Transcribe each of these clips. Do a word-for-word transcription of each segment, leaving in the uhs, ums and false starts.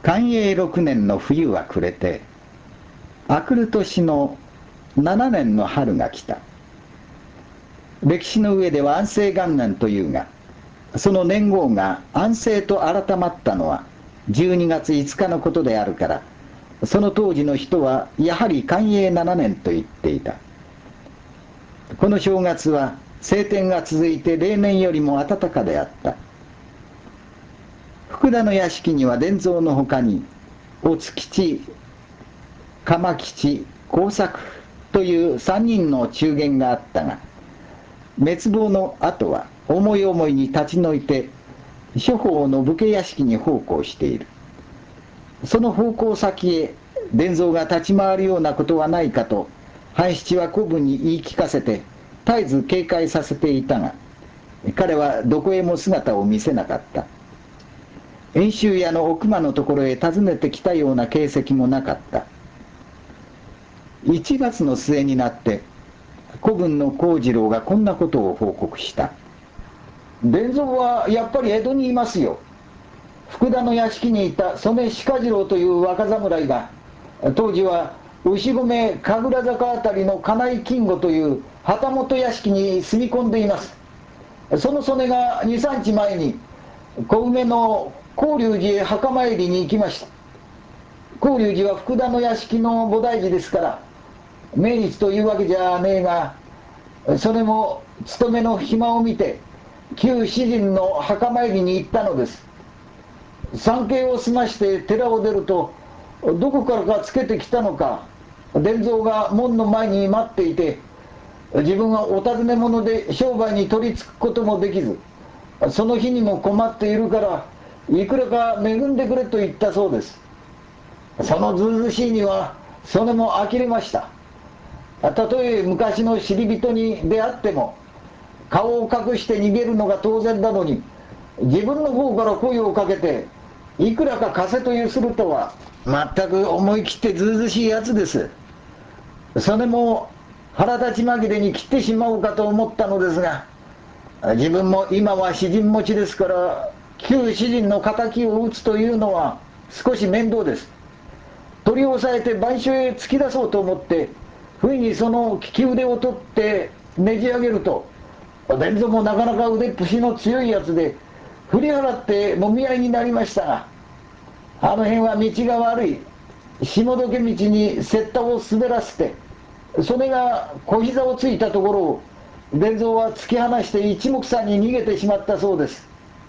寛永ろくねんの冬は暮れて、明くる年のななねんの春が来た。歴史の上では安政元年というが、その年号が安政と改まったのはじゅうにがついつかのことであるから、その当時の人はやはり寛永ななねんと言っていた。この正月は晴天が続いて例年よりも暖かであった。福田の屋敷には伝蔵のほかにお津吉、鎌吉、耕作という三人の中間があったが、滅亡の後は思い思いに立ち退いて諸方の武家屋敷に奉公している。その奉公先へ伝蔵が立ち回るようなことはないかと半七は子分に言い聞かせて絶えず警戒させていたが、彼はどこへも姿を見せなかった。遠州屋の奥間のところへ訪ねてきたような形跡もなかった。いちがつの末になって子分の幸次郎がこんなことを報告した。伝蔵はやっぱり江戸にいますよ。福田の屋敷にいた曽根鹿次郎という若侍が、当時は牛込神楽坂あたりの金井金吾という旗本屋敷に住み込んでいます。その曽根がにさんにちまえに小梅の興龍寺へ墓参りに行きました。興龍寺は福田の屋敷の菩提寺ですから命日というわけじゃねえが、それも勤めの暇を見て旧詩人の墓参りに行ったのです。参詣を済まして寺を出ると、どこからかつけてきたのか伝蔵が門の前に待っていて、自分はお尋ね者で商売に取りつくこともできず、その日にも困っているからいくらか恵んでくれと言ったそうです。そのずうずしいにはそれも呆れました。たとえ昔の知り人に出会っても顔を隠して逃げるのが当然なのに、自分の方から声をかけていくらか貸せというするとは全く思い切ってずうずしいやつです。それも腹立ち紛れに切ってしまおうかと思ったのですが、自分も今は詩人持ちですから旧詩人の敵を討つというのは少し面倒です。取り押さえて番所へ突き出そうと思って不意にその利き腕を取ってねじ上げると、伝蔵もなかなか腕っぷしの強いやつで振り払ってもみ合いになりましたが、あの辺は道が悪い下時道に雪駄を滑らせて、それが小膝をついたところを伝蔵は突き放して一目散に逃げてしまったそうです。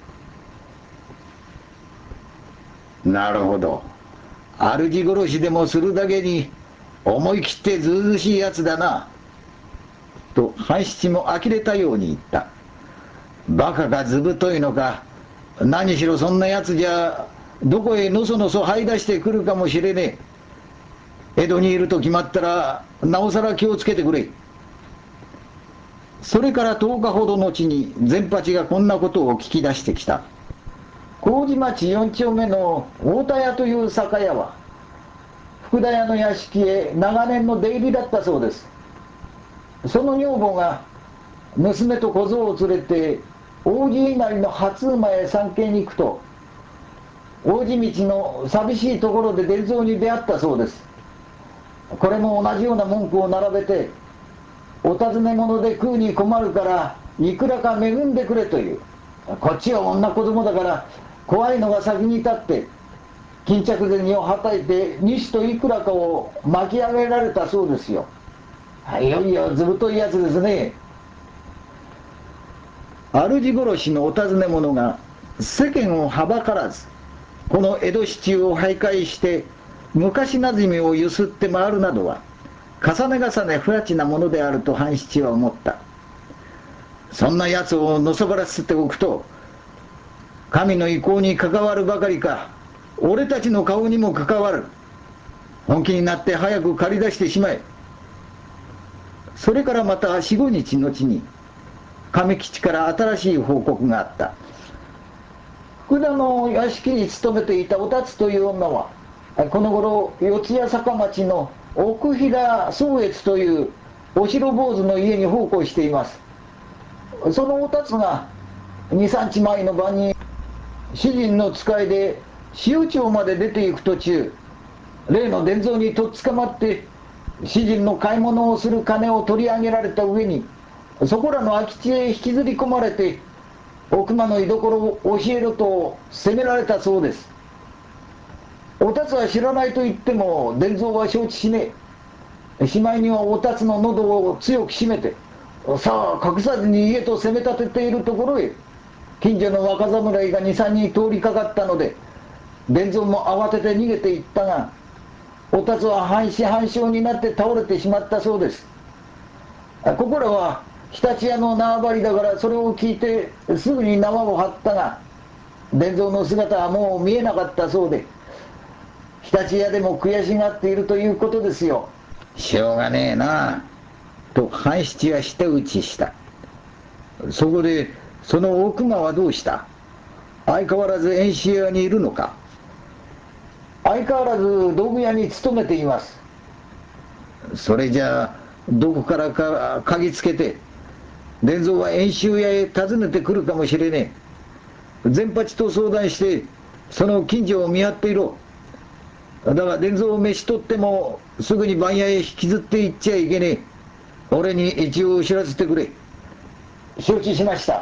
なるほど。主殺しでもするだけに思い切ってずうずしいやつだな。と半七も呆れたように言った。バカかずぶといのか、何しろそんなやつじゃどこへのそのそ這い出してくるかもしれねえ。江戸にいると決まったらなおさら気をつけてくれ。それからとおかほど後に善八がこんなことを聞き出してきた。麹町四丁目の太田屋という酒屋は福田屋の屋敷へ長年の出入りだったそうです。その女房が娘と小僧を連れて王子稲荷の初馬へ参詣に行くと、王子道の寂しいところで伝蔵に出会ったそうです。これも同じような文句を並べて、お尋ね者で食うに困るからいくらか恵んでくれという。こっちは女子供だから怖いのが先に立って巾着銭をはたいて西といくらかを巻き上げられたそうですよ。いよいよずぶといやつですね。主殺しのお尋ね者が世間をはばからずこの江戸市中を徘徊して昔なじみをゆすって回るなどは重ね重ね不埒なものであると半七は思った。そんなやつをのそばらせておくと神の意向に関わるばかりか俺たちの顔にも関わる。本気になって早く借り出してしまえ。それからまた四五日後に亀吉から新しい報告があった。福田の屋敷に勤めていたお達という女はこの頃四谷坂町の奥平宗越というお城坊主の家に奉公しています。そのお達がにさんにちまえの晩に主人の使いで塩町まで出て行く途中、例の伝蔵にとっ捕まって主人の買い物をする金を取り上げられた上に、そこらの空き地へ引きずり込まれて奥間の居所を教えろと責められたそうです。おたつは知らないと言っても伝蔵は承知しねえ。しまいにはおたつの喉を強く締めて、さあ隠さずに家と責め立てているところへ近所の若侍がにさんにん通りかかったので、伝蔵も慌てて逃げていったが、おたつは半死半生になって倒れてしまったそうです。ここらは常陸屋の縄張りだから、それを聞いてすぐに縄を張ったが、伝蔵の姿はもう見えなかったそうで、常陸屋でも悔しがっているということですよ。しょうがねえなと半七は舌打ちした。そこでその奥間はどうした？相変わらず遠州屋にいるのか？相変わらず道具屋に勤めています。それじゃあどこからか嗅ぎつけて伝蔵は遠州屋へ訪ねてくるかもしれねえ。善八と相談してその近所を見張っていろ。だが伝蔵を召し取ってもすぐに番屋へ引きずって行っちゃいけねえ。俺に一応知らせてくれ。承知しました。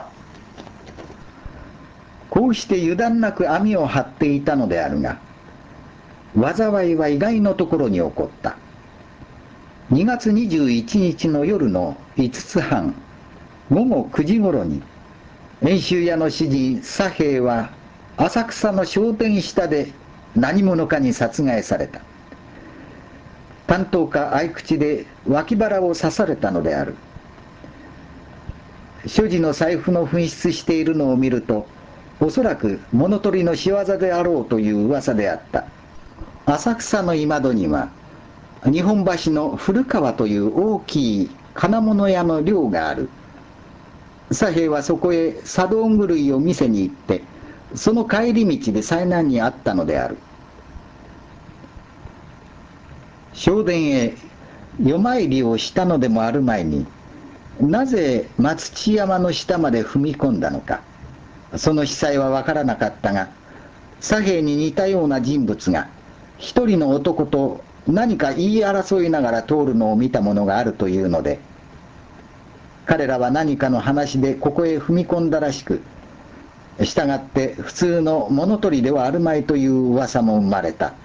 こうして油断なく網を張っていたのであるが、災いは意外のところに起こった。にがつにじゅういちにちの夜のいつつはん、ごごくじごろに、遠州屋の主人佐兵衛は浅草の商店下で何者かに殺害された。担当か合口で脇腹を刺されたのである。所持の財布の紛失しているのを見ると、おそらく物取りの仕業であろうという噂であった。浅草の今戸には日本橋の古川という大きい金物屋の寮がある。佐兵衛はそこへ茶道具類を見せに行って、その帰り道で災難にあったのである。正殿へ夜参りをしたのでもある前に、なぜ松地山の下まで踏み込んだのか、その司祭は分からなかったが、佐兵衛に似たような人物が一人の男と何か言い争いながら通るのを見たものがあるというので、彼らは何かの話でここへ踏み込んだらしく、したがって普通の物取りではあるまいという噂も生まれた。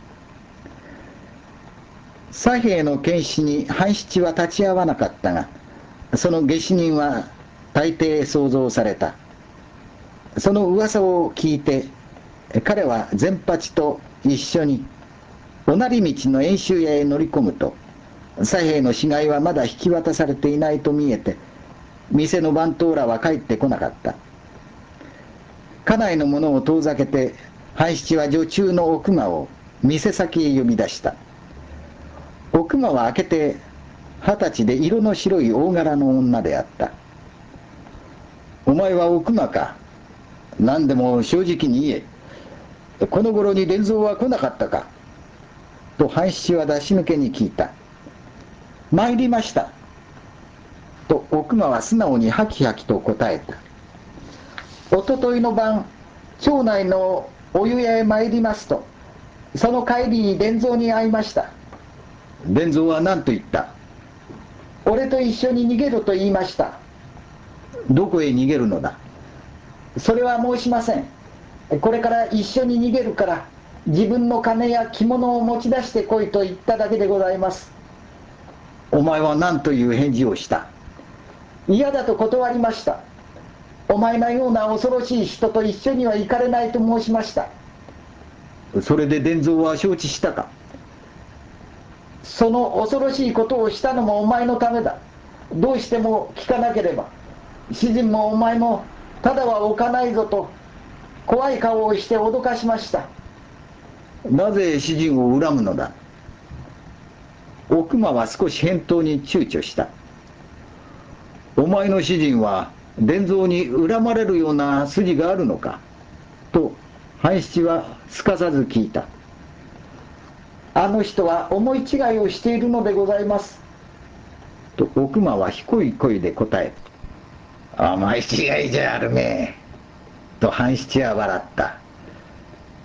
佐兵衛の検視に半七は立ち会わなかったが、その下手人は大抵想像された。その噂を聞いて彼は善八と一緒におなり道の遠州屋へ乗り込むと、佐兵衛の死骸はまだ引き渡されていないと見えて、店の番頭らは帰ってこなかった。家内の者を遠ざけて半七は女中の奥間を店先へ呼び出した。奥間は開けて二十歳で色の白い大柄の女であった。お前は奥間か。何でも正直に言え。この頃に伝蔵は来なかったか。と半七は出し抜けに聞いた。参りました。と奥間は素直にハキハキと答えた。おとといの晩、町内のお湯屋へ参りますと、その帰りに伝蔵に会いました。伝蔵は何と言った？俺と一緒に逃げろと言いました。どこへ逃げるのだ？それは申しません。これから一緒に逃げるから、自分の金や着物を持ち出してこいと言っただけでございます。お前は何という返事をした？嫌だと断りました。お前のような恐ろしい人と一緒には行かれないと申しました。それで伝蔵は承知したか？その恐ろしいことをしたのもお前のためだ。どうしても聞かなければ、主人もお前もただは置かないぞと怖い顔をして脅かしました。なぜ主人を恨むのだ？奥間は少し返答に躊躇した。お前の主人は伝蔵に恨まれるような筋があるのか？と半七はすかさず聞いた。あの人は思い違いをしているのでございます。と奥間は低い声で答えた。思い違いじゃあるめえ。と半七は笑った。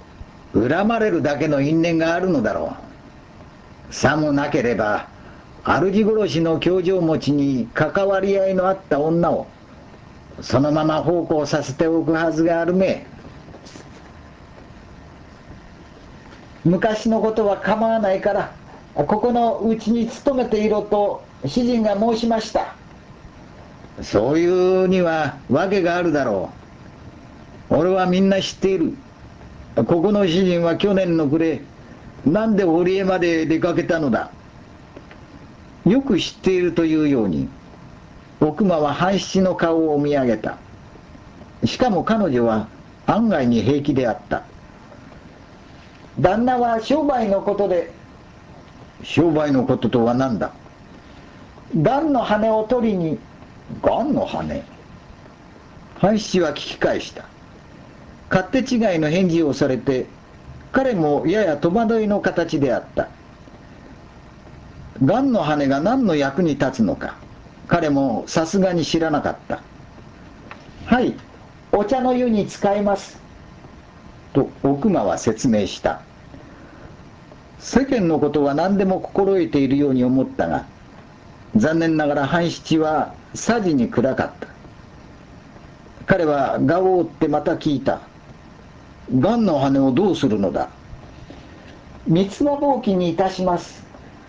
恨まれるだけの因縁があるのだろう。さもなければ主殺しの凶状持ちに関わり合いのあった女をそのまま奉公させておくはずがあるめ。昔のことは構わないからここのうちに勤めていろと主人が申しました。そういうには訳があるだろう。俺はみんな知っている。ここの主人は去年の暮れなんで堀江まで出かけたのだ。よく知っているというように奥間は半七の顔を見上げた。しかも彼女は案外に平気であった。旦那は商売のことで。商売のこととは何だ。雁の羽を取りに。雁の羽。半七は聞き返した。勝手違いの返事をされて彼もやや戸惑いの形であった。雁の羽が何の役に立つのか彼もさすがに知らなかった。はい、お茶の湯に使いますと奥間は説明した。世間のことは何でも心得ているように思ったが残念ながら半七はさじに暗かった。彼は顔を折ってまた聞いた。雁の羽をどうするのだ。三つ葉箒にいたします。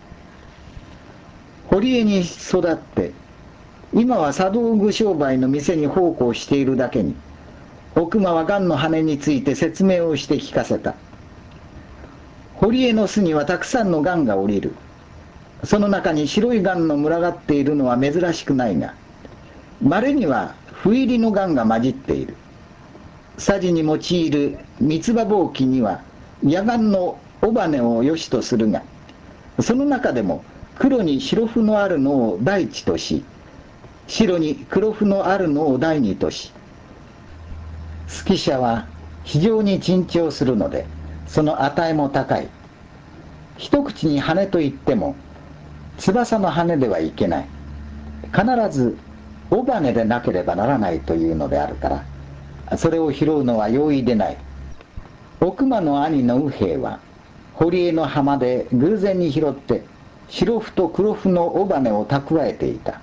堀江に育って今は茶道具商売の店に奉公しているだけに奥間は雁の羽について説明をして聞かせた。堀江の巣にはたくさんの雁が降りる。その中に白い雁の群がっているのは珍しくないが稀には斑入りの雁が混じっている。茶事に用いる三つ葉箒には野雁の尾羽を良しとするがその中でも黒に白斑のあるのを第一とし白に黒斑のあるのを第二とし数寄者は非常に珍重するのでその値も高い。一口に羽といっても翼の羽ではいけない。必ず尾羽でなければならないというのであるからそれを拾うのは容易でない。奥間の兄の右兵衛は堀江の浜で偶然に拾って白斑と黒斑の尾羽を蓄えていた。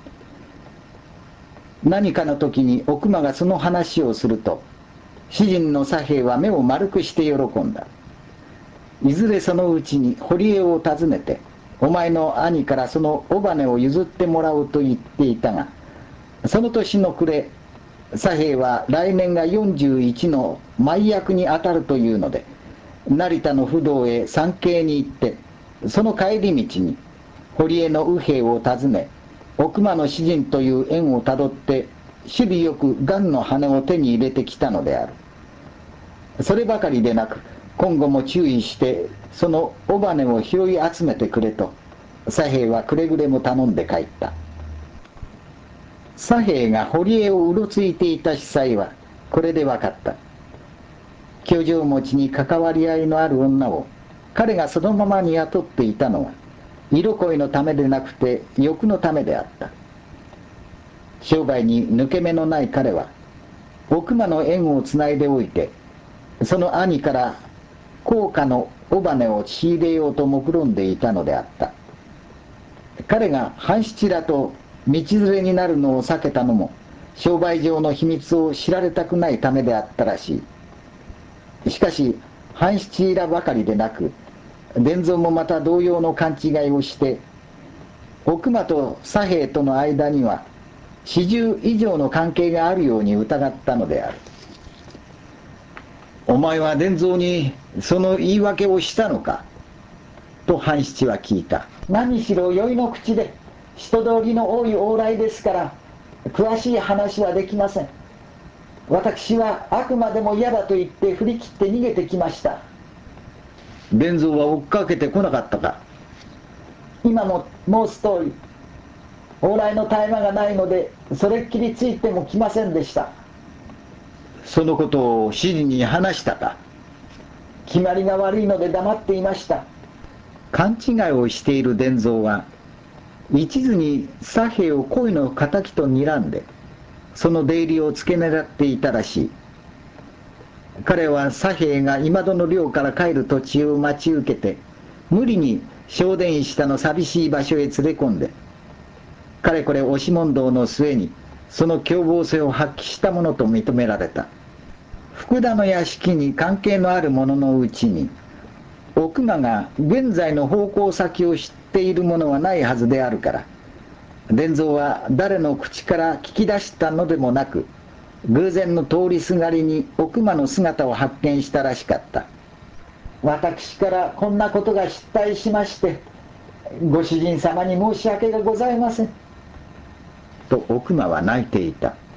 何かの時に奥間がその話をすると主人の左兵衛は目を丸くして喜んだ。いずれそのうちに堀江を訪ねてお前の兄からその尾羽を譲ってもらうと言っていたがその年の暮れ左兵衛は来年がよんじゅういちの前役にあたるというので成田の不動へ参詣に行ってその帰り道に堀江の右兵衛を訪ね奥間の主人という縁をたどって首尾よく雁の羽を手に入れてきたのである。そればかりでなく今後も注意してその尾羽を拾い集めてくれと左兵衛はくれぐれも頼んで帰った。左兵衛が堀江をうろついていた司祭はこれで分かった。居城持ちに関わり合いのある女を彼がそのままに雇っていたのは色恋のためでなくて欲のためであった。商売に抜け目のない彼は奥間の縁をつないでおいてその兄から高価の尾羽を仕入れようと目論んでいたのであった。彼が半七らと道連れになるのを避けたのも商売上の秘密を知られたくないためであったらしい。しかし半七らばかりでなく伝蔵もまた同様の勘違いをして奥間と左兵衛との間には始終以上の関係があるように疑ったのである。お前は伝蔵にその言い訳をしたのかと半七は聞いた。何しろ酔いの口で人通りの多い往来ですから詳しい話はできません。私はあくまでも嫌だと言って振り切って逃げてきました。伝蔵は追っかけてこなかったか。今も申す通り往来の絶え間がないのでそれっきりついても来ませんでした。そのことを主人に話したか。決まりが悪いので黙っていました。勘違いをしている伝蔵は一途に左兵衛を恋の敵と睨んでその出入りを付け狙っていたらしい。 彼は左兵が今戸の寮から帰る途中を待ち受けて、無理に正殿下の寂しい場所へ連れ込んで、かれこれ押し問答の末にその凶暴性を発揮したものと認められた。福田の屋敷に関係のある者のうちに、奥間が現在の奉公先を知っている者はないはずであるから、伝蔵は誰の口から聞き出したのでもなく、偶然の通りすがりに奥間の姿を発見したらしかった。私からこんなことが失態しまして、ご主人様に申し訳がございません。と奥間は泣いていた。